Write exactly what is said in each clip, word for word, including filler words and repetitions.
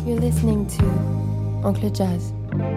You're listening to Oncle Jazz.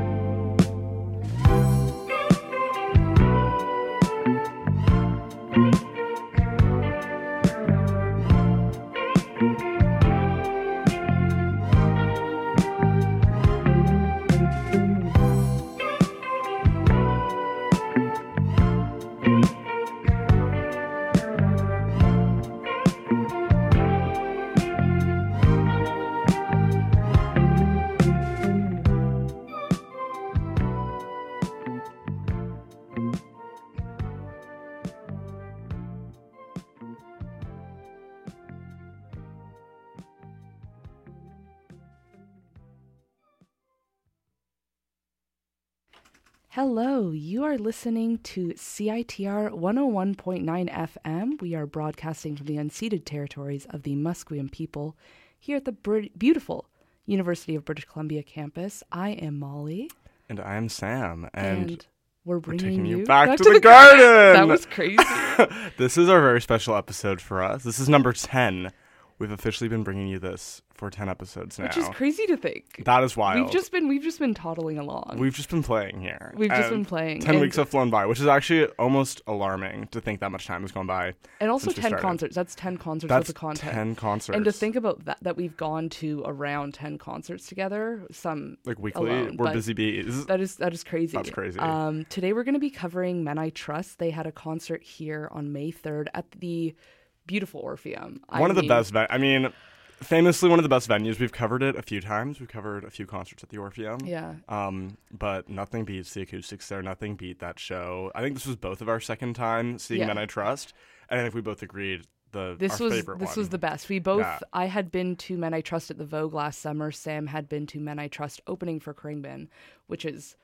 Hello, you are listening to C I T R one oh one point nine F M. We are broadcasting from the unceded territories of the Musqueam people here at the Brit- beautiful University of British Columbia campus. I am Molly. And I am Sam. And, and we're bringing we're taking you, you back, back to, to the, the garden. garden. That was crazy. This is our very special episode for us. This is number ten. We've officially been bringing you this for ten episodes now. Which is crazy to think. That is wild. We've just been we've just been toddling along. We've just been playing here. We've just been playing. Ten and weeks have flown by, which is actually almost alarming to think that much time has gone by. And also since we ten started. concerts. That's ten concerts That's worth of content. ten concerts. And to think about that, that we've gone to around ten concerts together, some like weekly, alone, we're but busy bees. That is that is crazy. That's crazy. Um, today we're going to be covering Men I Trust. They had a concert here on May third at the beautiful Orpheum. One I of the mean, best. Ve- I mean, famously one of the best venues. We've covered it a few times. We've covered a few concerts at the Orpheum. Yeah. Um, but nothing beats the acoustics there. Nothing beat that show. I think this was both of our second time seeing Yeah. Men I Trust, and I think we both agreed the This our was favorite this one. was the best. We both. Yeah. I had been to Men I Trust at the Vogue last summer. Sam had been to Men I Trust opening for Kringbin, which is.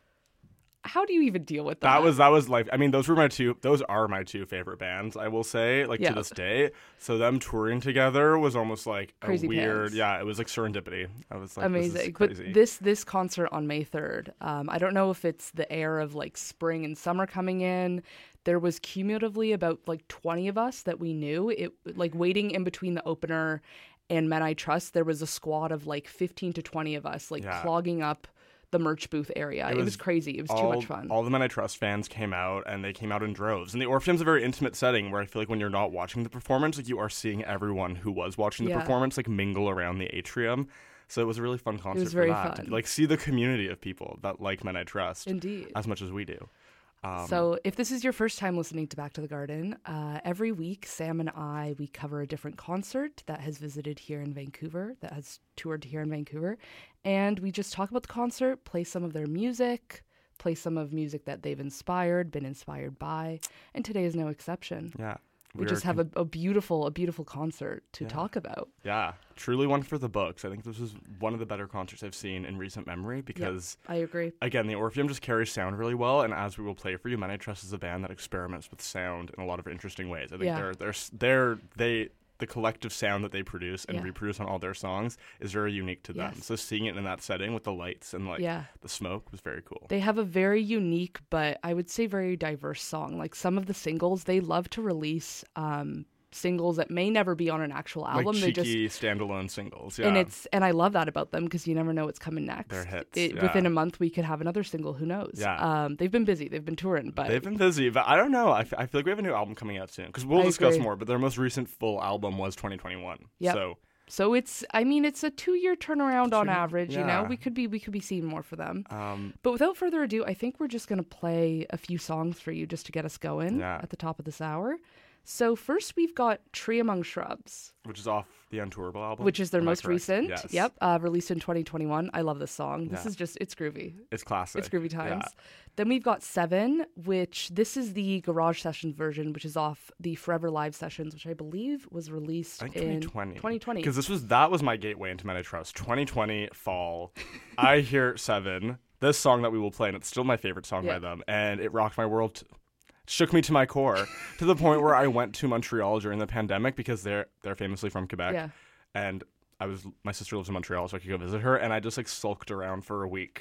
How do you even deal with that? That was that was like I mean those were my two those are my two favorite bands, I will say, like Yeah. to this day. So them touring together was almost like a Crazy weird pants. yeah, it was like serendipity. I was like amazing. This is But crazy. this this concert on May third, um, I don't know if it's the air of like spring and summer coming in. There was cumulatively about like twenty of us that we knew. It like waiting in between the opener and Men I Trust, there was a squad of like fifteen to twenty of us like Yeah. clogging up the merch booth area. It, It was, was crazy. It was all, too much fun. All the Men I Trust fans came out, and they came out in droves. And the Orpheum's a very intimate setting where I feel like when you're not watching the performance, like you are seeing everyone who was watching the Yeah. performance like mingle around the atrium. So it was a really fun concert. was very for that. fun. To, like see the community of people that like Men I Trust Indeed. as much as we do. Um, So if this is your first time listening to Back to the Garden, uh, every week Sam and I, we cover a different concert that has visited here in Vancouver, that has toured here in Vancouver. And we just talk about the concert, play some of their music, play some of music that they've inspired, been inspired by. And today is no exception. yeah. We We're just have a, a beautiful, a beautiful concert to Yeah. talk about. Yeah, truly one for the books. I think this was one of the better concerts I've seen in recent memory because, I agree. again, the Orpheum just carries sound really well. And as we will play for you, Men I Trust is a band that experiments with sound in a lot of interesting ways. I think Yeah. they're, they're, they're, they, the collective sound that they produce and Yeah. reproduce on all their songs is very unique to them. Yes. So seeing it in that setting with the lights and like Yeah. the smoke was very cool. They have a very unique, but I would say very diverse song. Like some of the singles, they love to release um, singles that may never be on an actual album. like They just cheeky standalone singles. Yeah. and it's and I love that about them because you never know what's coming next. They're hits, It, yeah. Within a month, we could have another single. Who knows? Yeah. Um, they've been busy. They've been touring, but They've been busy, but I don't know. I, f- I feel like we have a new album coming out soon because we'll I discuss agree. more. But their most recent full album was twenty twenty-one. Yep. So so it's. I mean, it's a two-year turnaround on Two- average. You know, yeah. we could be we could be seeing more for them. um, But without further ado, I think we're just gonna play a few songs for you just to get us going Yeah. at the top of this hour. So first, we've got Tree Among Shrubs, which is off the Untourable album, which is their Am I most correct? recent. Yes. Yep, uh, released in twenty twenty-one. I love this song. This Yeah. is just it's groovy. It's classic. It's groovy times. Yeah. Then we've got Seven, which this is the Garage Sessions version, which is off the Forever Live Sessions, which I believe was released I think in twenty twenty. twenty twenty. Because this was that was my gateway into Men I Trust. twenty twenty fall. I hear Seven, this song that we will play, and it's still my favorite song Yeah. by them, and it rocked my world. T- shook me to my core to the point where I went to Montreal during the pandemic because they're they're famously from Quebec. Yeah. And I was my sister lives in Montreal, so I could go visit her, and I just like sulked around for a week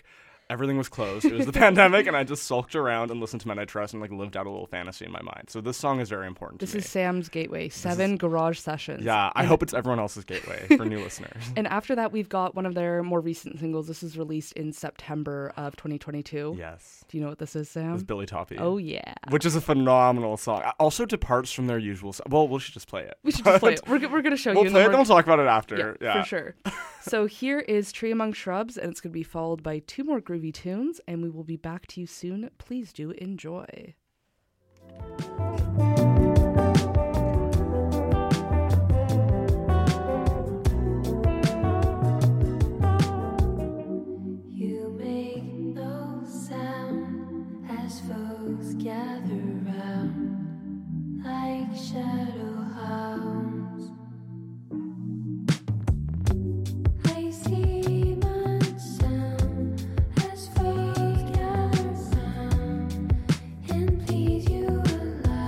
everything was closed. It was the pandemic, and I just sulked around and listened to Midnight Trust and like lived out a little fantasy in my mind. So this song is very important This to me. is Sam's gateway. Seven is, garage sessions. Yeah, I and, hope it's everyone else's gateway for new listeners. And after that, we've got one of their more recent singles. This was released in September of twenty twenty-two. Yes. Do you know what this is, Sam? It's Billy Toppy. Oh, yeah. Which is a phenomenal song. Also departs from their usual... So- well, we should just play it. We should just play it. We're, we're going to show we'll you. Play and it, then we'll talk about it after. Yeah, Yeah, for sure. So here is Tree Among Shrubs, and it's going to be followed by two more groovy tunes, and we will be back to you soon. Please do enjoy. You make no sound as folks gather round like shadow hounds. I see much sound as folks gather round and please you aloud.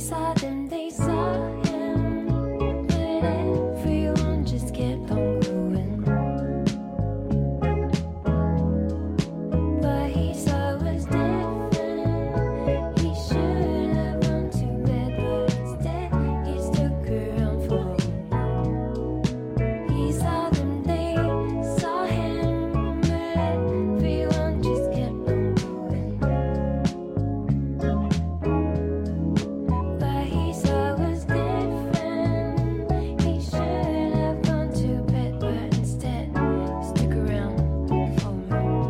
saw them, they saw him, but everyone just kept on going. What he saw was different. He should have gone to bed, but instead he stuck around for a while. He saw them, they saw him, but everyone just kept on going. What he saw was different. He should have gone to bed, but instead stuck around for a while.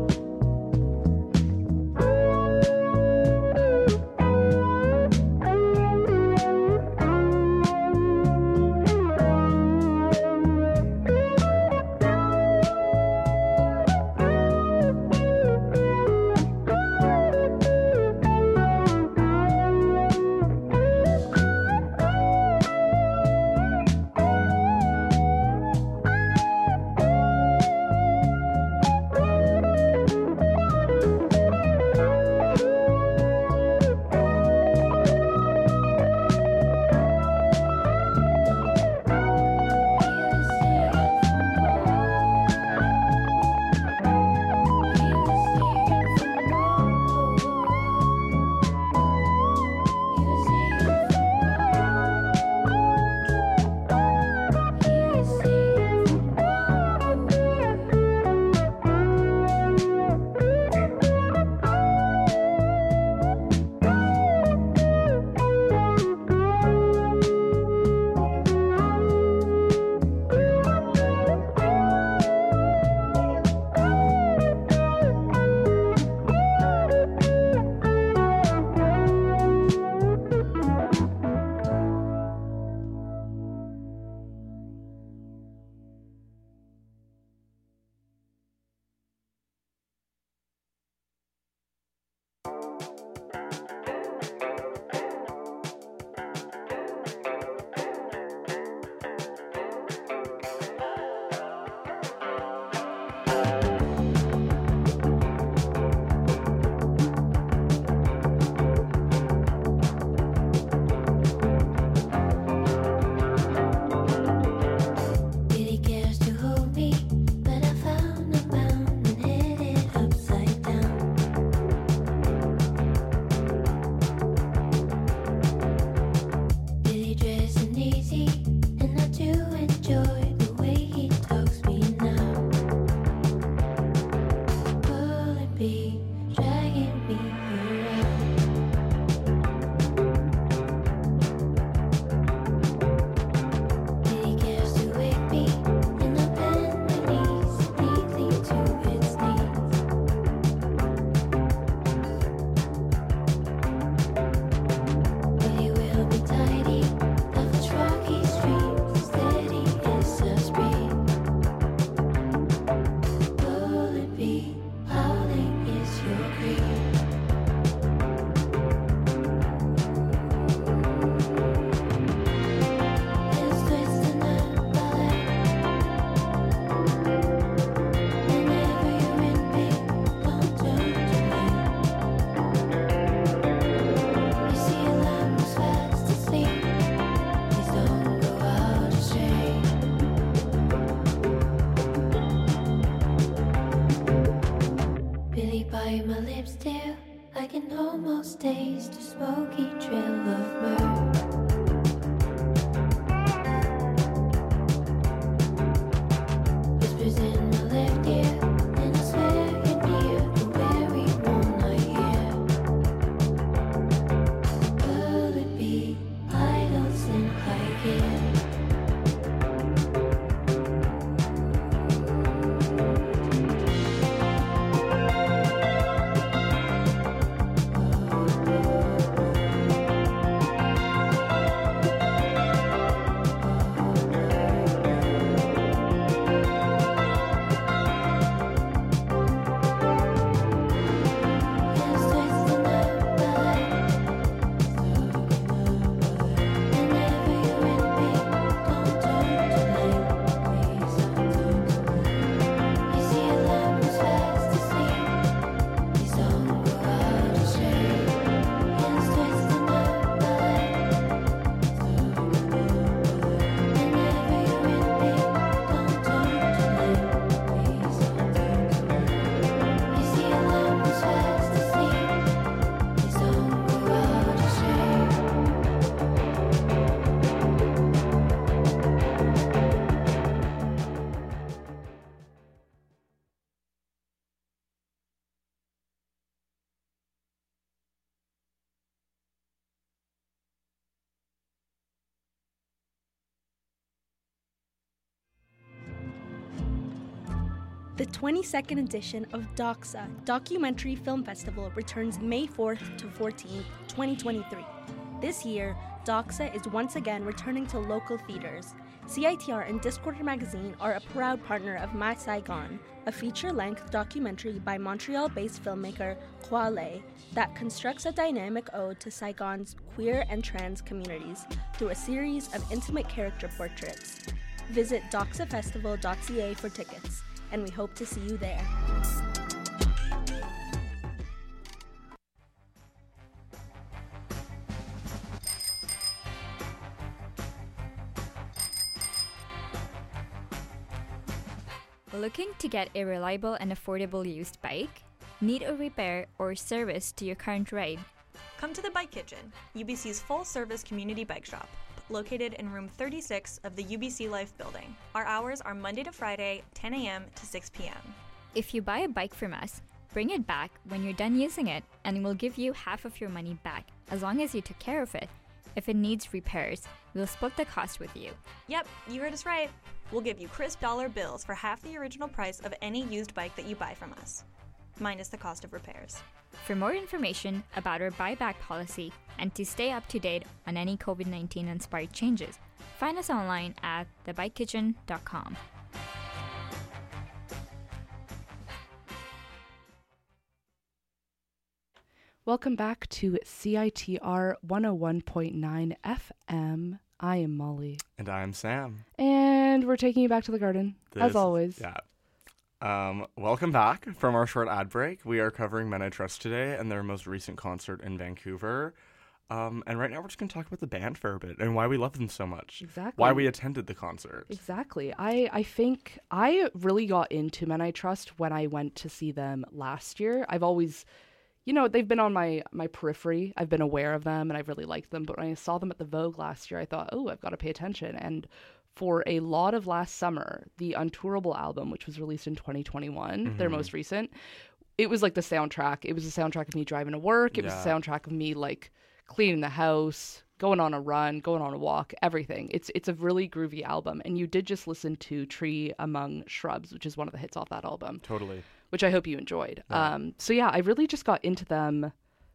Billy cares to hold me, but I found a mountain headed upside down. Billy dressing easy, and I do enjoy the way he talks me now. Pulling me, dragging me around. Billy cares to wake me, and I bend my knees neatly to its knees. Billy will be tidy, of its rocky streams, steady as a spring. Pulling me, howling is your creed. It's twisting the ballet. Whenever you're in pain, don't turn to me. You see a lamb moves fast asleep. Please don't go out astray. Billy, bite my lips still. I can almost taste the smoky trail of myrrh. Whispers in my left ear, and I swear you're near the very one I hear. Will it be idols in high gear? The twenty-second edition of Doxa Documentary Film Festival returns May fourth to fourteenth, twenty twenty-three. This year, Doxa is once again returning to local theaters. C I T R and Discorder Magazine are a proud partner of My Saigon, a feature-length documentary by Montreal-based filmmaker Khoa Le that constructs a dynamic ode to Saigon's queer and trans communities through a series of intimate character portraits. Visit doxa festival dot c a for tickets, and we hope to see you there. Looking to get a reliable and affordable used bike? Need a repair or service to your current ride? Come to the Bike Kitchen, U B C's full-service community bike shop, located in room thirty-six of the U B C Life building. Our hours are Monday to Friday, ten a.m. to six p.m. If you buy a bike from us, bring it back when you're done using it and we'll give you half of your money back, as long as you took care of it. If it needs repairs, we'll split the cost with you. Yep, you heard us right. We'll give you crisp dollar bills for half the original price of any used bike that you buy from us, minus the cost of repairs. For more information about our buyback policy and to stay up to date on any COVID nineteen inspired changes, find us online at the bike kitchen dot com. Welcome back to C I T R one oh one point nine F M. I am Molly. And I'm Sam. And we're taking you back to the garden, This- as always. Yeah. Um, welcome back from our short ad break. We are covering Men I Trust today and their most recent concert in Vancouver. Um, and right now we're just going to talk about the band for a bit and why we love them so much. Exactly. Why we attended the concert. Exactly. I, I think I really got into Men I Trust when I went to see them last year. I've always, you know, they've been on my, my periphery. I've been aware of them and I've really liked them. But when I saw them at the Vogue last year, I thought, oh, I've got to pay attention. And for a lot of last summer, the Untourable album, which was released in twenty twenty-one, Mm-hmm. their most recent, it was like the soundtrack. It was the soundtrack of me driving to work. It was Yeah. the soundtrack of me like cleaning the house, going on a run, going on a walk, everything. It's it's a really groovy album. And you did just listen to Tree Among Shrubs, which is one of the hits off that album, Totally. which I hope you enjoyed. Yeah. Um, so yeah, I really just got into them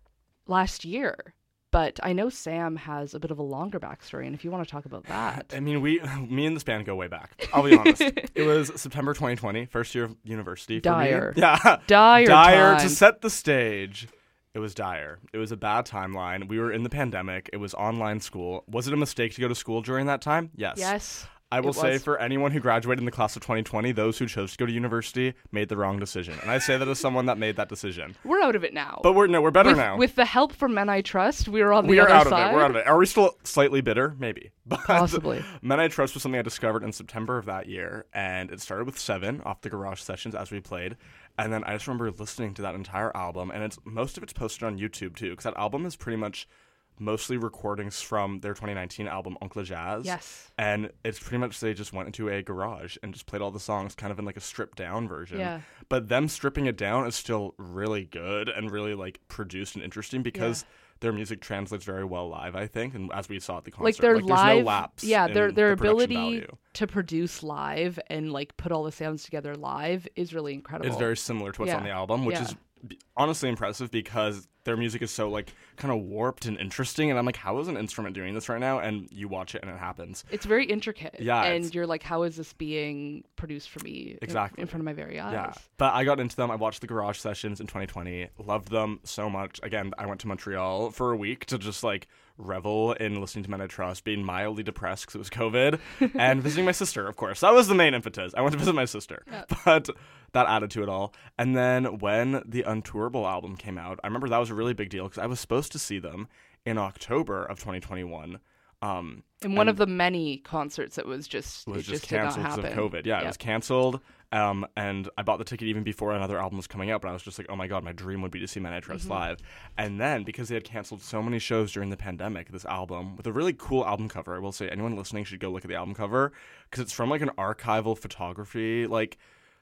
last year. But I know Sam has a bit of a longer backstory, and if you want to talk about that. I mean, we, me and this band go way back. I'll be honest. It was September twenty twenty, first year of university for Dire. me. Yeah. Dire Dire to times. set the stage. It was dire. It was a bad timeline. We were in the pandemic. It was online school. Was it a mistake to go to school during that time? Yes. Yes. I will it say was. for anyone who graduated in the class of twenty twenty, those who chose to go to university made the wrong decision. And I say that as someone that made that decision. We're out of it now. But we're no, we're better with, now. with the help from Men I Trust, we're on the we are other out side. of it. We're out of it. Are we still slightly bitter? Maybe. But Possibly. Men I Trust was something I discovered in September of that year, and it started with Seven off the Garage Sessions as we played, and then I just remember listening to that entire album, and it's most of it's posted on YouTube too, because that album is pretty much mostly recordings from their twenty nineteen album Oncle Jazz. Yes. And it's pretty much they just went into a garage and just played all the songs kind of in like a stripped down version. Yeah. But them stripping it down is still really good and really like produced and interesting because their music translates very well live, I think, and as we saw at the concert. Like their there's live, no lapse yeah, their in their the production ability value. to produce live and like put all the sounds together live is really incredible. It's very similar to what's Yeah. on the album, which Yeah. is b- honestly impressive because their music is so like kind of warped and interesting, and I'm like, how is an instrument doing this right now? And you watch it and it happens. It's very intricate. Yeah, and it's- you're like, how is this being produced for me in- Exactly. in, front of my very eyes? Yeah, but I got into them. I watched the Garage Sessions in twenty twenty. Loved them so much. Again, I went to Montreal for a week to just like revel in listening to Men I Trust, being mildly depressed because it was COVID, and visiting my sister, of course. That was the main impetus. I went to visit my sister, but that added to it all. And then when the Untourable album came out, I remember that was a really big deal because I was supposed to see them in October of twenty twenty-one. Um, And one and of the many concerts that was just was it just, just did not canceled because happen. of COVID. Yeah, it Yep. was canceled. Um, and I bought the ticket even before another album was coming out, but I was just like, oh my god, my dream would be to see Men I Trust Mm-hmm. live. And then because they had canceled so many shows during the pandemic, this album with a really cool album cover. I will say anyone listening should go look at the album cover because it's from like an archival photography like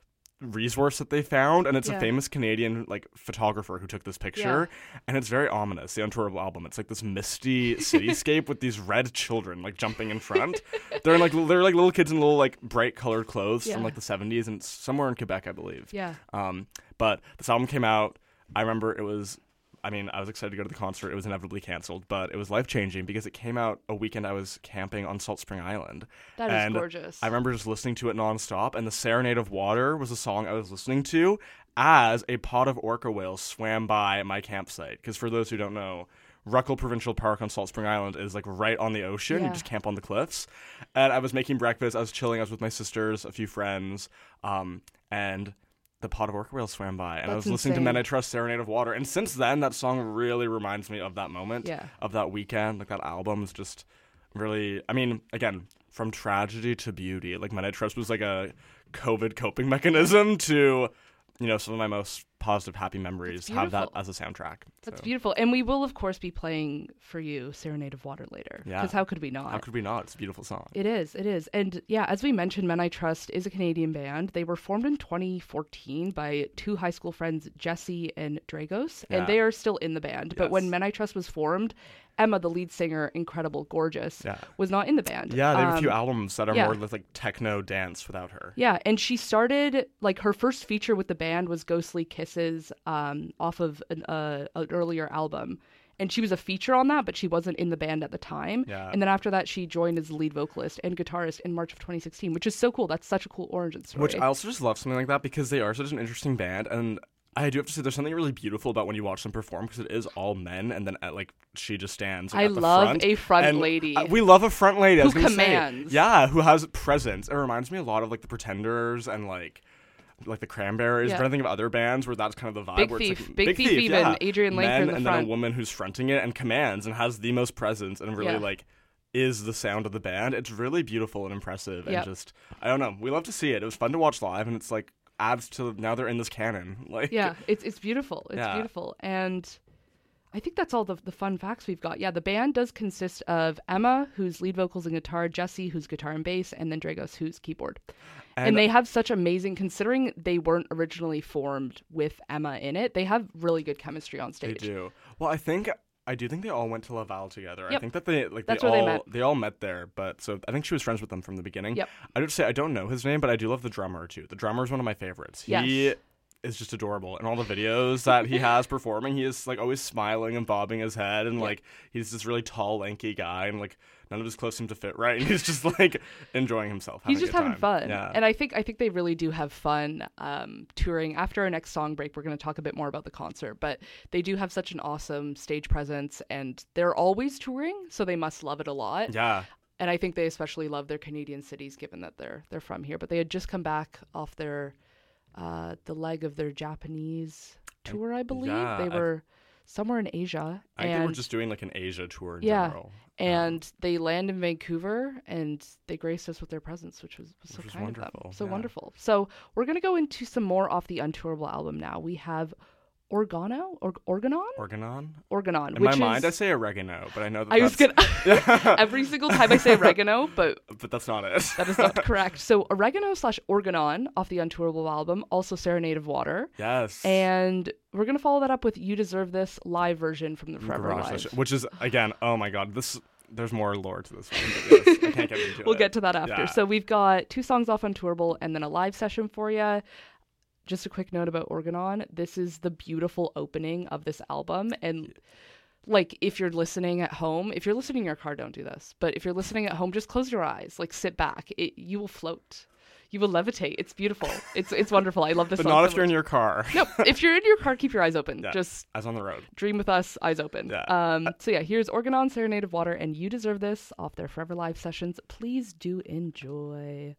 resource that they found, and it's Yeah. a famous Canadian like photographer who took this picture, and it's very ominous. The Untourable album. It's like this misty cityscape with these red children like jumping in front. They're in, like they're like little kids in little like bright colored clothes Yeah. from like the seventies, and it's somewhere in Quebec, I believe. Yeah. Um, but this album came out. I remember it was. I mean, I was excited to go to the concert. It was inevitably canceled, but it was life-changing because it came out a weekend I was camping on Salt Spring Island. That is And gorgeous. I remember just listening to it nonstop, and the Serenade of Water was a song I was listening to as a pod of orca whales swam by my campsite. Because for those who don't know, Ruckle Provincial Park on Salt Spring Island is like right on the ocean. Yeah. You just camp on the cliffs. And I was making breakfast. I was chilling. I was with my sisters, a few friends, um, and the pod of orca whales swam by, and I That's was listening insane. to Men I Trust, Serenade of Water, and since then that song really reminds me of that moment, Yeah. of that weekend. Like that album is just really, I mean, again, from tragedy to beauty. Like Men I Trust was like a COVID coping mechanism to, you know, some of my most positive, happy memories That's have that beautiful. as a soundtrack. That's So, beautiful. And we will, of course, be playing for you Serenade of Water later. Yeah. Because how could we not? How could we not? It's a beautiful song. It is, it is. And yeah, as we mentioned, Men I Trust is a Canadian band. They were formed in twenty fourteen by two high school friends, Jesse and Dragos, Yeah. and they are still in the band. But when Yes. Men I Trust was formed, Emma, the lead singer, incredible, gorgeous, Yeah. was not in the band. Yeah, they have a few Um, albums that are yeah. more like techno dance without her. Yeah, and she started, like, her first feature with the band was Ghostly Kisses um, off of an, uh, an earlier album. And she was a feature on that, but she wasn't in the band at the time. Yeah. And then after that, she joined as the lead vocalist and guitarist in March of twenty sixteen, which is so cool. That's such a cool origin story. Which I also just love something like that because they are such an interesting band, and I do have to say there's something really beautiful about when you watch them perform because it is all men, and then at, like she just stands. Like, I at the love front, a front and, lady. uh, we love a front lady. I Who was gonna say. commands. Yeah, who has presence. It reminds me a lot of like the Pretenders and like. Like the Cranberries, Yeah. but I think of other bands where that's kind of the vibe. Big where Thief. it's like, Big Thief even. yeah. Adrian Laker Men, in the and front. then a woman who's fronting it and commands and has the most presence and really Yeah. like is the sound of the band. It's really beautiful and impressive, Yep. and just I don't know. We love to see it. It was fun to watch live, and it's like adds to now they're in this canon. Like Yeah, it's it's beautiful. It's Yeah. beautiful. And I think that's all the, the fun facts we've got. Yeah, the band does consist of Emma, who's lead vocals and guitar, Jesse, who's guitar and bass, and then Dragos, who's keyboard. And, And- they have such amazing, considering they weren't originally formed with Emma in it, they have really good chemistry on They stage. do. Well, I think I do think they all went to Laval together. I Yep. think that they like That's they where all they met. all met there. But so I think she was friends with them from the beginning. Yep. I would say I don't know his name, but I do love the drummer too. The drummer is one of my favorites. He Yes. is just adorable in all the videos that he has performing. He is like always smiling and bobbing his head, and Yep. like he's this really tall, lanky guy, and like none of his clothes seem to fit right. And he's just like enjoying himself. He's having a just good having time. fun, Yeah. and I think I think they really do have fun um, touring. After our next song break, we're going to talk a bit more about the concert, but they do have such an awesome stage presence, and they're always touring, so they must love it a lot. yeah. And I think they especially love their Canadian cities, given that they're they're from here. But they had just come back off their uh, the leg of their Japanese tour, I believe. yeah, they I've- were somewhere in Asia, I think and they were just doing like an Asia tour in Yeah. general. and they land in Vancouver, and they graced us with their presence, which was, was so Which was kind of wonderful, them. So yeah. wonderful. So we're gonna go into some more off the Untourable album now. We have Organo or Organon, Organon. Organon. In which my mind, I is, say oregano, but I know that I was that's, gonna every single time I say oregano, but but that's not it. that is not correct. So Oregano slash Organon off the Untourable album, also Serenade of Water. Yes. And we're going to follow that up with You Deserve This live version from the Forever Garage Live. Session, which is again, oh my god, this there's more lore to this one. But yes, I can't get into We'll it. get to that after. Yeah. So we've got two songs off Untourable and then a live session for you. Just a quick note about Organon. This is the beautiful opening of this album. And like, if you're listening at home, if you're listening in your car, don't do this. But if you're listening at home, just close your eyes. Like, sit back. It, you will float. You will levitate. It's beautiful. It's it's wonderful. I love this But song not so if you're in much. your car. No, if you're in your car, keep your eyes open. Yeah. Just As on the road. dream with us, eyes open. Yeah. Um, so yeah, here's Organon, Serenade of Water, and You Deserve This off their Forever Live sessions. Please do enjoy.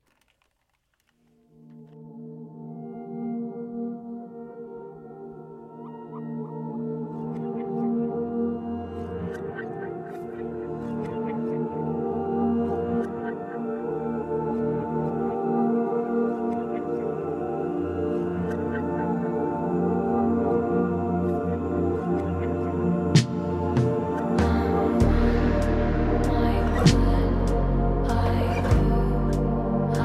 I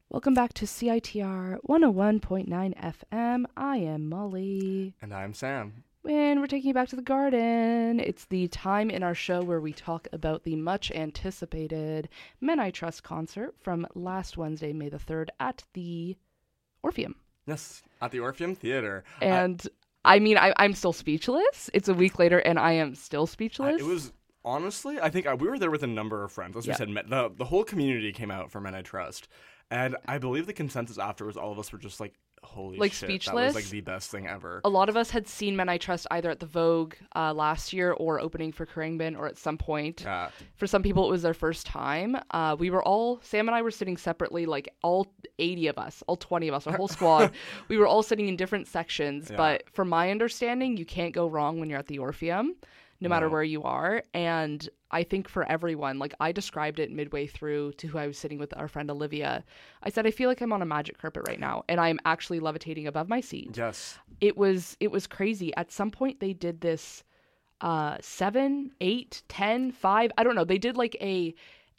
Welcome back to C I T R one oh one point nine F M. I am Molly. And I'm Sam. And we're taking you back to the garden. It's the time in our show where we talk about the much anticipated Men I Trust concert from last Wednesday, May the third, at the Orpheum. Yes, at the Orpheum Theater. And I, I mean, I, I'm still speechless. It's a week later, and I am still speechless. I, it was, honestly, I think I, we were there with a number of friends. As Yeah. we said, met- the, the whole community came out for Men I Trust. And I believe the consensus afterwards, all of us were just like, holy Like, shit. That speechless? was like the best thing ever. A lot of us had seen Men I Trust either at the Vogue uh, last year or opening for Khruangbin or at some point. Yeah. For some people, it was their first time. Uh, we were all, Sam and I were sitting separately, like all eighty of us, all twenty of us, our whole squad. We were all sitting in different sections. Yeah. But from my understanding, you can't go wrong when you're at the Orpheum, no matter No. where you are. And I think for everyone, like I described it midway through to who I was sitting with, our friend Olivia. I said, I feel like I'm on a magic carpet right now, and I'm actually levitating above my seat. Yes. It was it was crazy. At some point, they did this uh, seven, eight, ten, five. I don't know. They did like a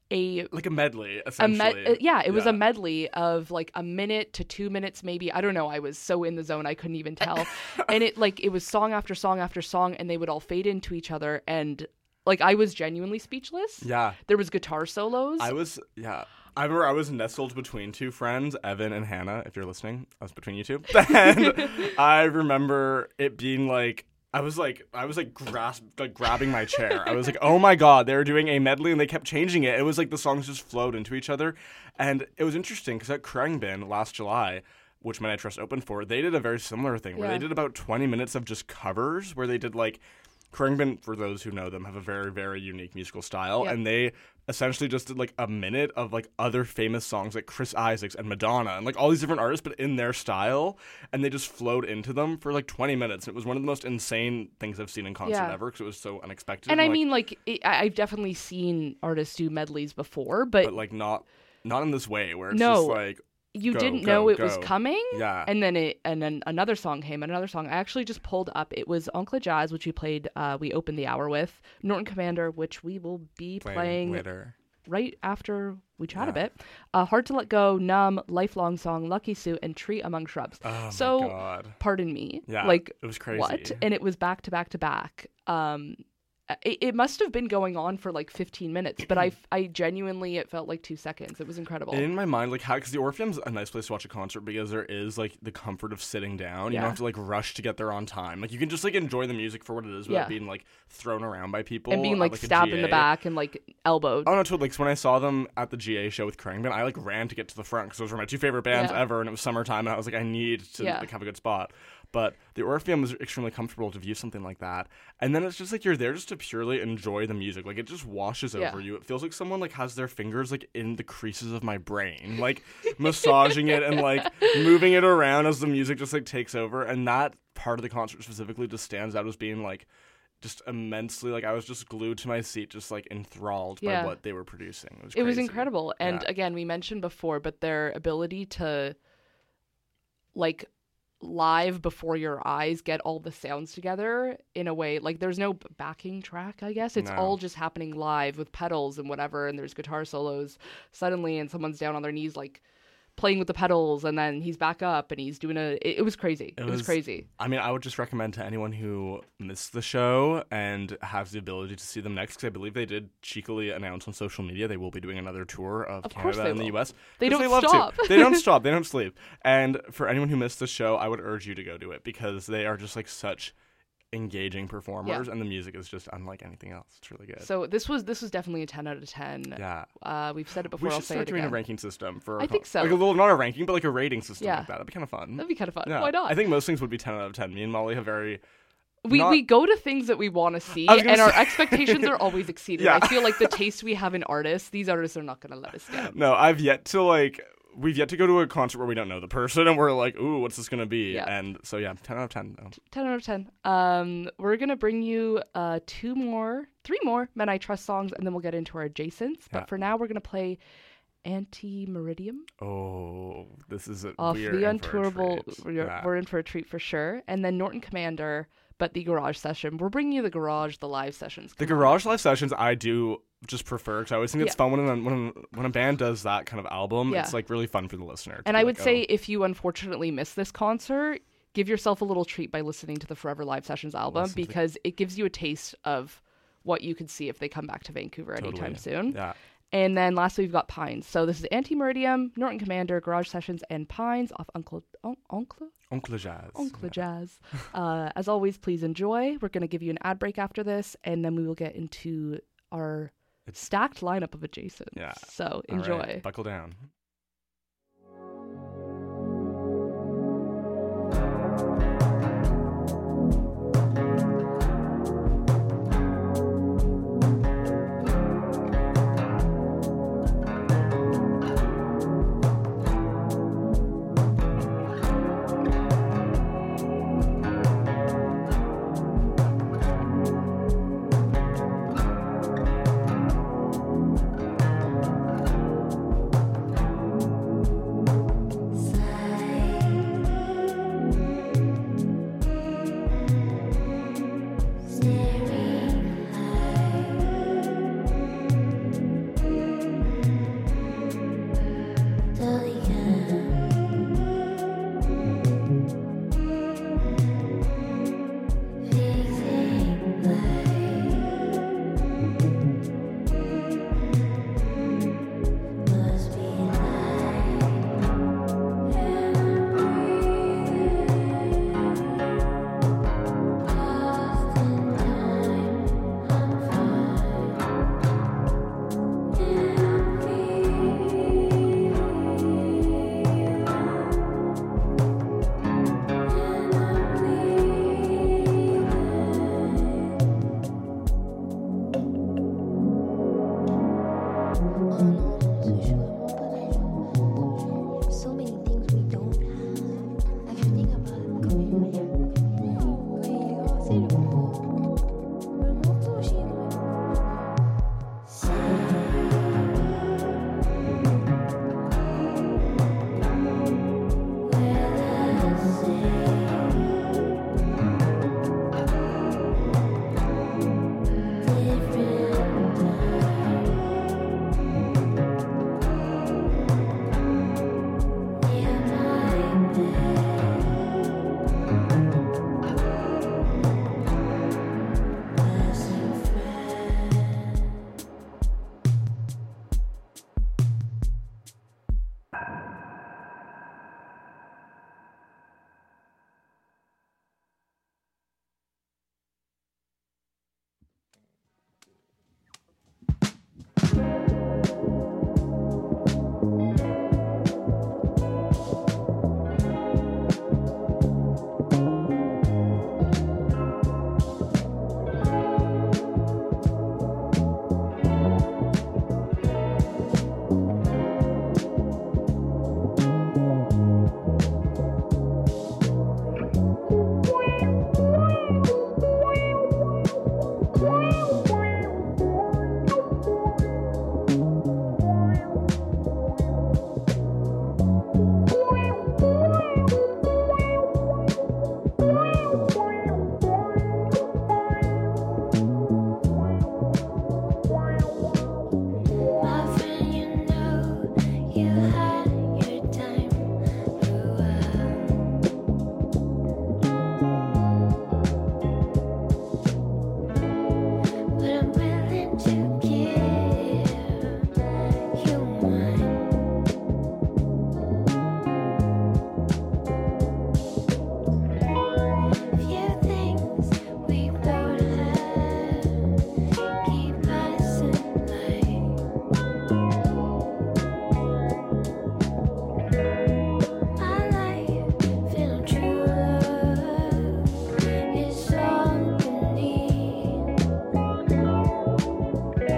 a Like a medley, a essentially. med- uh, yeah, it was Yeah. a medley of like a minute to two minutes, maybe. I don't know. I was so in the zone, I couldn't even tell. And it like it was song after song after song, and they would all fade into each other. And like I was genuinely speechless. Yeah. There was guitar solos. I was, yeah. I remember I was nestled between two friends, Evan and Hannah, if you're listening. I was between you two. And I remember it being like, I was like, I was like, grasp, like grabbing my chair. I was like, oh my God, they were doing a medley and they kept changing it. It was like the songs just flowed into each other. And it was interesting because at Khruangbin last July, which Men I Trust opened for, they did a very similar thing where Yeah. they did about twenty minutes of just covers where they did like, Khruangbin, for those who know them, have a very, very unique musical style. Yep. And they essentially just did like a minute of like other famous songs like Chris Isaacs and Madonna and like all these different artists, but in their style. And they just flowed into them for like twenty minutes. It was one of the most insane things I've seen in concert Yeah. ever because it was so unexpected. and I like, mean, like it, I- I've definitely seen artists do medleys before, but, but like not not in this way where it's No. just like, you go, didn't go, know it was go. coming. yeah. And then it, and then another song came, and another song. I actually just pulled up. It was Oncle Jazz, which we played. Uh, we opened the hour with Norton Commander, which we will be playing later. right after we chat a Yeah. bit. Uh, Hard to Let Go, Numb, Lifelong Song, Lucky Suit, and Tree Among Shrubs. Oh So, my God. Pardon me. Yeah. Like it was crazy. what? And it was back to back to back. Um, it, it must have been going on for like fifteen minutes, but I, I genuinely, it felt like two seconds. It was incredible. In my mind, like how, because the Orpheum's a nice place to watch a concert because there is like the comfort of sitting down. You Yeah. don't have to like rush to get there on time. Like you can just like enjoy the music for what it is without Yeah. being like thrown around by people and being at, like, a stabbed in G the A. back and like elbowed. Oh no, totally. Like so when I saw them at the G A show with Khruangbin, I like ran to get to the front because those were my two favorite bands Yeah. ever, and it was summertime, and I was like, I need to Yeah. like have a good spot. But the Orpheum was extremely comfortable to view something like that, and then it's just like you're there just to purely enjoy the music. Like it just washes Yeah. over you. It feels like someone like has their fingers like in the creases of my brain, like massaging it and like moving it around as the music just like takes over. And that part of the concert specifically just stands out as being like just immensely like I was just glued to my seat, just like enthralled Yeah. by what they were producing. It was It was crazy. incredible. And Yeah. again, we mentioned before, but their ability to like live before your eyes get all the sounds together in a way like there's no b- backing track, I guess. It's No. all just happening live with pedals and whatever, and there's guitar solos suddenly, and someone's down on their knees like playing with the pedals, and then he's back up and he's doing a it, it was crazy. It, It was, was- crazy. I mean, I would just recommend to anyone who missed the show and has the ability to see them next, because I believe they did cheekily announce on social media they will be doing another tour of, Of course Canada they and the will. U S. They 'cause don't love stop. To. They don't stop. They don't sleep. And for anyone who missed the show, I would urge you to go do it because they are just like such engaging performers, and the music is just unlike anything else. It's really good. So this was this was definitely a ten out of ten. yeah. Uh, we've said it before. We I'll should say start it doing again. a ranking system for I think so. like a little, not a ranking, but like a rating system Yeah. like that. That'd be kind of fun. That'd be kind of fun. Yeah. Why not? I think most things would be ten out of ten. Me and Molly have very We Not- we go to things that we want to see, I was gonna and our say- expectations are always exceeded. Yeah. I feel like the taste we have in artists, these artists are not going to let us down. No, I've yet to like we've yet to go to a concert where we don't know the person and we're like, ooh, what's this gonna be? Yeah. And so yeah, ten out of ten. Though. ten out of ten. Um, we're gonna bring you uh two more, three more Men I Trust songs, and then we'll get into our adjacents. But Yeah. for now, we're gonna play Anti Meridium Oh, this is a off we're the in for a Untourable. treat. We're, Yeah. we're in for a treat for sure. And then Norton Commander, but the Garage session. We're bringing you the Garage, the live sessions. The Come on. Garage live sessions, I do just prefer, because I always think it's Yeah. fun when a, when when a band does that kind of album. Yeah. It's like really fun for the listener. to And be I would like, say oh, if you unfortunately miss this concert, give yourself a little treat by listening to the Forever Live Sessions album, Listen to- because it gives you a taste of what you could see if they come back to Vancouver anytime totally. soon. Yeah. And then lastly, we've got Pines. So this is Anti-Meridium, Norton Commander, Garage Sessions, and Pines off Uncle Un- Uncle Oncle Jazz. Uncle yeah. Jazz. Uh, as always, please enjoy. We're going to give you an ad break after this, and then we will get into our It's- stacked lineup of adjacent. Yeah. So All enjoy. right, buckle down. So many things we don't have. If you think about it, comme une manière. Oui, oh, c'est le mot. Le morceau chinois. My friend, you know, you had your time for a while. But I'm willing to give you mine. Few things we both have keep us in line. My life filled true love is all you need.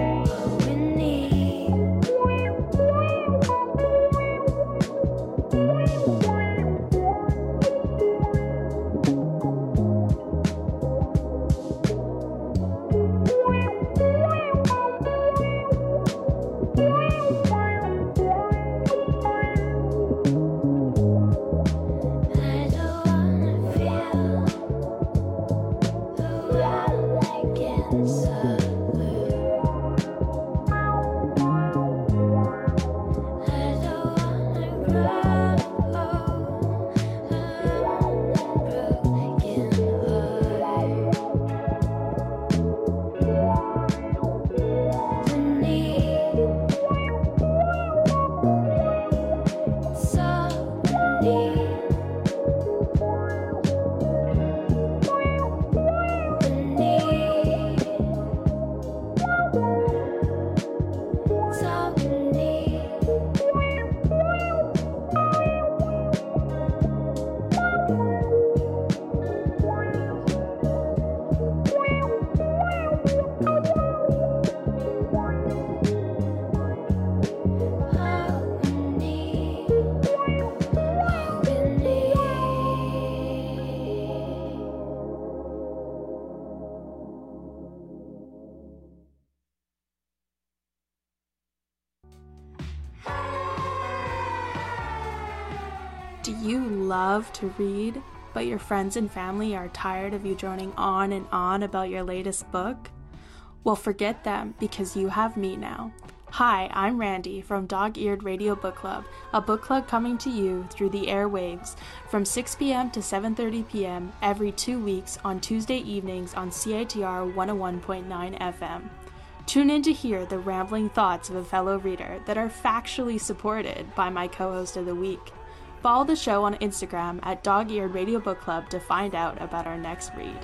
Do you love to read, but your friends and family are tired of you droning on and on about your latest book? Well, forget them, because you have me now. Hi, I'm Randy from Dog-Eared Radio Book Club, a book club coming to you through the airwaves from six p.m. to seven thirty p.m. every two weeks on Tuesday evenings on C I T R one oh one point nine F M. Tune in to hear the rambling thoughts of a fellow reader that are factually supported by my co-host of the week. Follow the show on Instagram at Dog-Eared Radio Book Club to find out about our next read.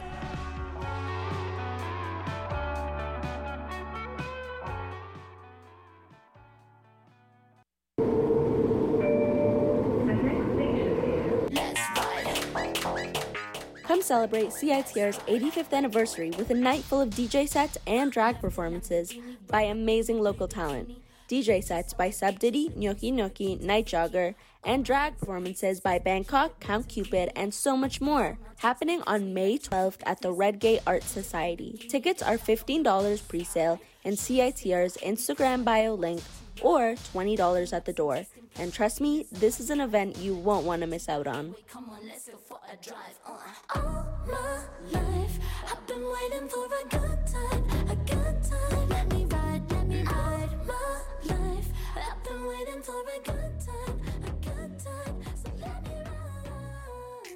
Come celebrate C I T R's eighty-fifth anniversary with a night full of D J sets and drag performances by amazing local talent. D J sets by Sub Diddy, Gnocchi Gnocchi, Night Jogger, and drag performances by Bangkok, Count Cupid, and so much more. Happening on May twelfth at the Redgate Art Society. Tickets are fifteen dollars pre-sale in C I T R's Instagram bio link or twenty dollars at the door. And trust me, this is an event you won't want to miss out on. Come on, let's go for a drive. Uh. All my life, I've been waiting for a good time, a good time. Let me ride, let me ride. My life, I've been waiting for a good time, a good time. So let me ride,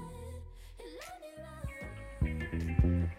let me ride.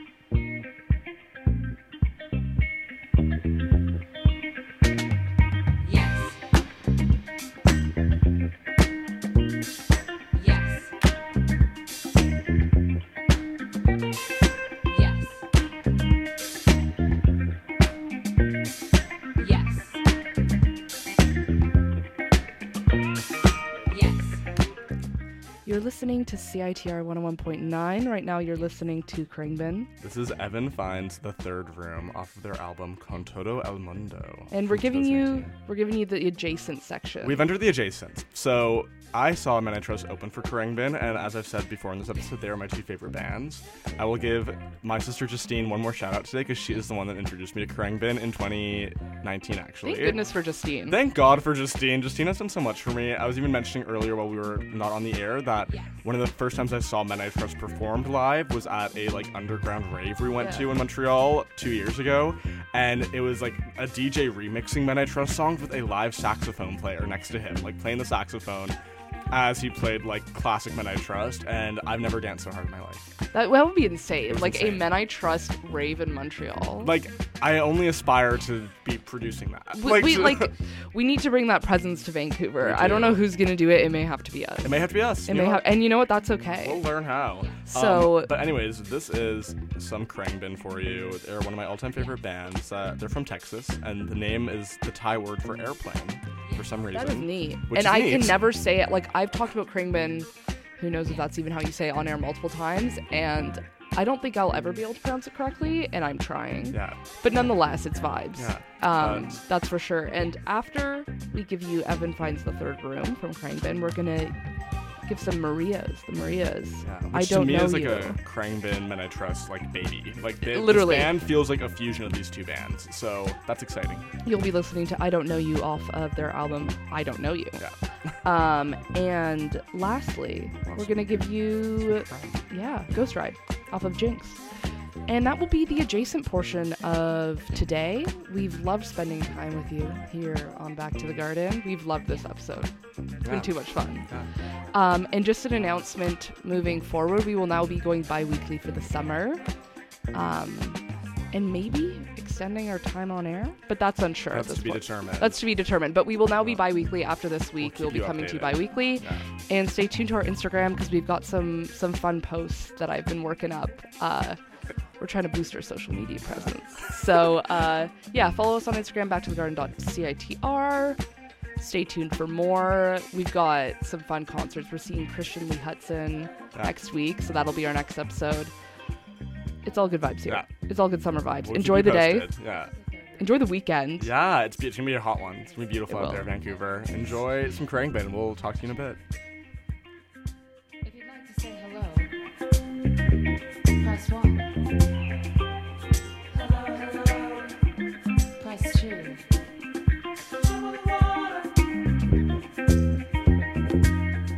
You're listening to C I T R one oh one point nine. Right now you're listening to Kringbin. This is Evan Finds The Third Room off of their album Con Todo El Mundo. And we're from giving you twenty eighteen. we're giving you the adjacent section. We've entered the adjacent. So I saw Men I Trust open for Kringbin, and as I've said before in this episode, they are my two favorite bands. I will give my sister Justine one more shout out today because she is the one that introduced me to Kringbin in twenty nineteen, actually. Thank goodness for Justine. Thank God for Justine. Justine has done so much for me. I was even mentioning earlier while we were not on the air that one of the first times I saw Men I Trust performed live was at a like underground rave we went Yeah. to in Montreal two years ago, and it was like a D J remixing Men I Trust songs with a live saxophone player next to him, like playing the saxophone as he played like classic Men I Trust, and I've never danced so hard in my life. That, that would be insane. was Like a insane. Men I Trust rave in Montreal. Like I only aspire to be producing that. we, we to- like we need to bring that presence to Vancouver. We I don't do. know who's gonna do it. It may have to be us. It may have to be us. It you may know have, what? and you know what? That's okay. We'll learn how. So- Um, but anyways, this is some Kringbin for you. They're one of my all-time favorite bands. Uh, they're from Texas, and the name is the Thai word for airplane for some reason. That is neat. Which and is I neat. can never say it. Like, I've talked about Kringbin, who knows if that's even how you say it on air multiple times, and I don't think I'll ever be able to pronounce it correctly, and I'm trying. Yeah. But nonetheless, it's vibes. Yeah, Um, but- that's for sure. And after we give you Evan Finds the Third Room from Kringbin, we're going to give some Marias. The Marias. Yeah, which I to don't me know is like you. a Kringbin Men I Trust like baby. Like they, Literally. this band feels like a fusion of these two bands, so that's exciting. You'll be listening to I Don't Know You off of their album I Don't Know You. Yeah. Um, and lastly, we're going to give you, yeah, Ghost Ride off of Jinx. And that will be the adjacent portion of today. We've loved spending time with you here on Back to the Garden. We've loved this episode. It's Yeah. been too much fun. Yeah. Um, and just an announcement moving forward, we will now be going bi-weekly for the summer. Um, and maybe extending our time on air, but that's unsure at That's this to be point. determined. That's to be determined. But we will now be bi-weekly after this week. keep We'll be you coming to you updated. bi-weekly. Yeah. And stay tuned to our Instagram because we've got some some fun posts that I've been working up. Uh, we're trying to boost our social media presence. So uh, yeah, follow us on Instagram, back to the garden dot C I T R. Stay tuned for more. We've got some fun concerts. We're seeing Christian Lee Hudson Yeah. next week, so that'll be our next episode. It's all good vibes here. Yeah. It's all good summer vibes. We'll keep Enjoy you the day. posted. Yeah. Enjoy the weekend. Yeah, it's, it's gonna be a hot one. It's gonna be beautiful It out will. there, Vancouver. Enjoy some Kringbin. We'll talk to you in a bit. If you'd like to say hello, press one. Press two.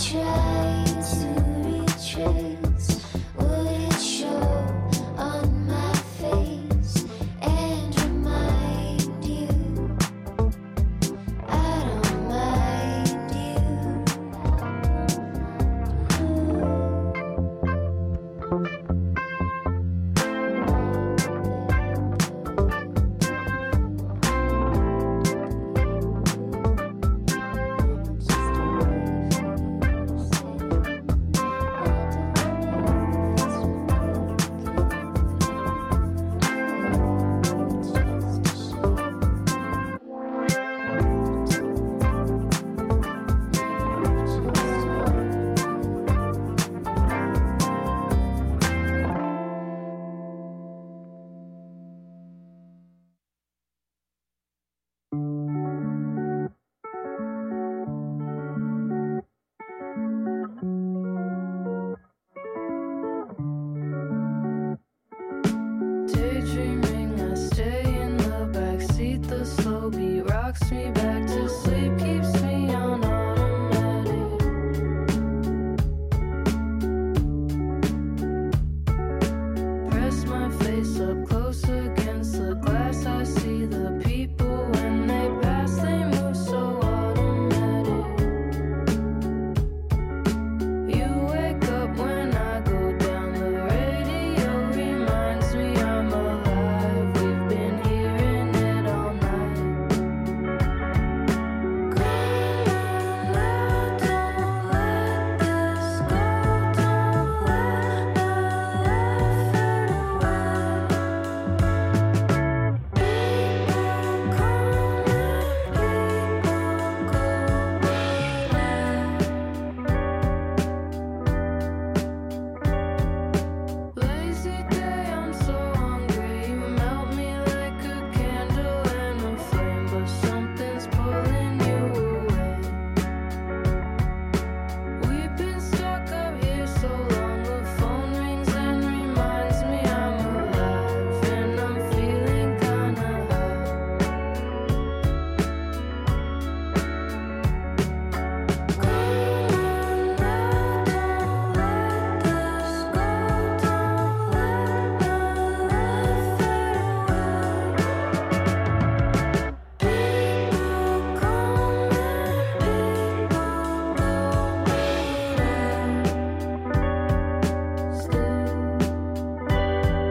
try to retrace, would it show on my face and remind you I don't mind Daydreaming, I stay in the backseat. The slow beat rocks me back to sleep, keeps me on automatic. Press my face up close against the glass. I see the people when they pass, they move so automatic. You wake up when I go down, the radio reminds me I'm alive. We've been hearing it all night. Come on now, don't let this go. Don't let my love fade away. People come and people go, but lazy day, I'm so hungry. You melt me like a candle and a flame, but something's pulling you away. We've been stuck up here so long. The phone rings and reminds me I'm alive, and I'm feeling kinda high. Come on now, don't let this go. Don't let my love fade away. People come and people go, but stay.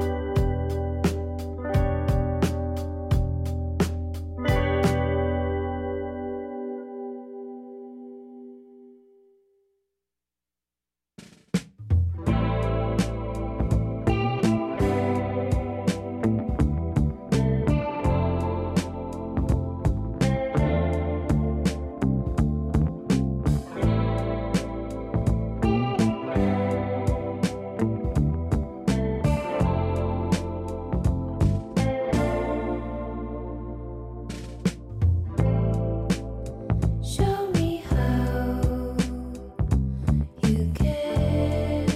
Show me how you care.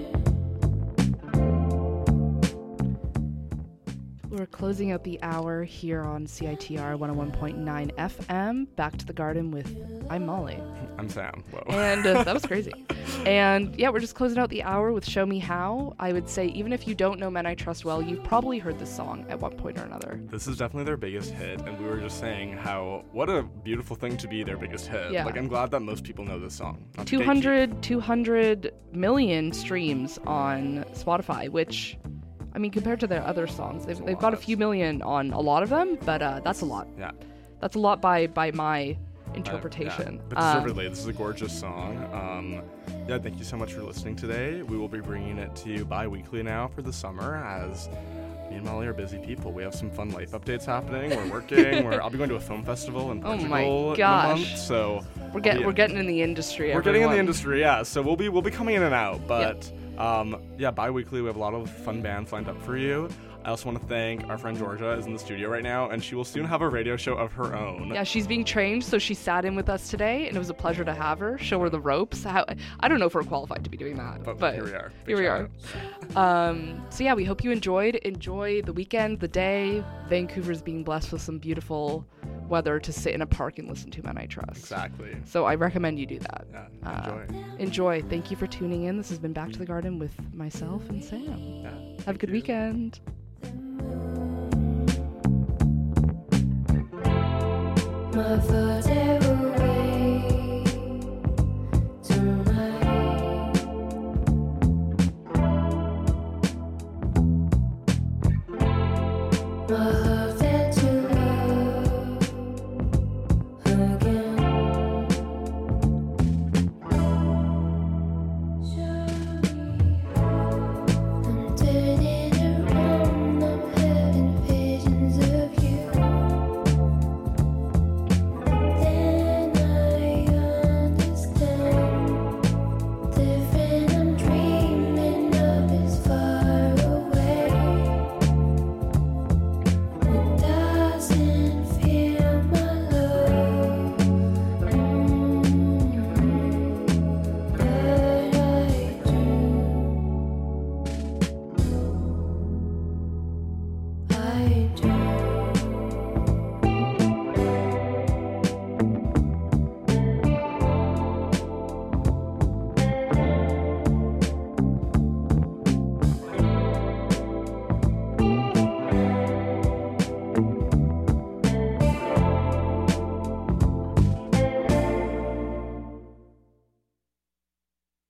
We're closing out the hour here on C I T R one oh one point nine F M. Back to the Garden with I'm Molly. I'm Sam. Whoa. And uh, that was crazy. And yeah, we're just closing out the hour with Show Me How. I would say even if you don't know Men I Trust Well, you've probably heard this song at one point or another. This is definitely their biggest hit, and we were just saying how what a beautiful thing to be their biggest hit. Yeah. Like, I'm glad that most people know this song. Not to two gatekeep. hundred, two hundred million streams on Spotify, which, I mean, compared to their other songs, they've, That's a they've got a lot. few million on a lot of them, but uh, that's a lot. Yeah. That's a lot by, by my Uh, interpretation. yeah, but Um, deservedly, this is a gorgeous song. Um, yeah, thank you so much for listening today. We will be bringing it to you bi-weekly now for the summer, as me and Molly are busy people. We have some fun life updates happening. We're working. We're, I'll be going to a film festival in Oh Portugal my in a gosh. month, so we're getting yeah. we're getting in the industry. we're getting in the everyone. industry. Yeah, so we'll be we'll be coming in and out, but um, yeah, bi-weekly we have a lot of fun bands lined up for you. I also want to thank our friend Georgia is in the studio right now, and she will soon have a radio show of her own. Yeah, she's being trained, so she sat in with us today, and it was a pleasure to have her, show her the ropes. How I don't know if we're qualified to be doing that, But, but, here we are. Big Here we shout are. out. Um, so yeah, we hope you enjoyed. Enjoy the weekend, the day. Vancouver's being blessed with some beautiful whether to sit in a park and listen to Men I Trust. Exactly. So I recommend you do that. Yeah, enjoy. Uh, enjoy. Thank you for tuning in. This has been Back to the Garden with myself and Sam. Yeah, Have a good you. weekend. My first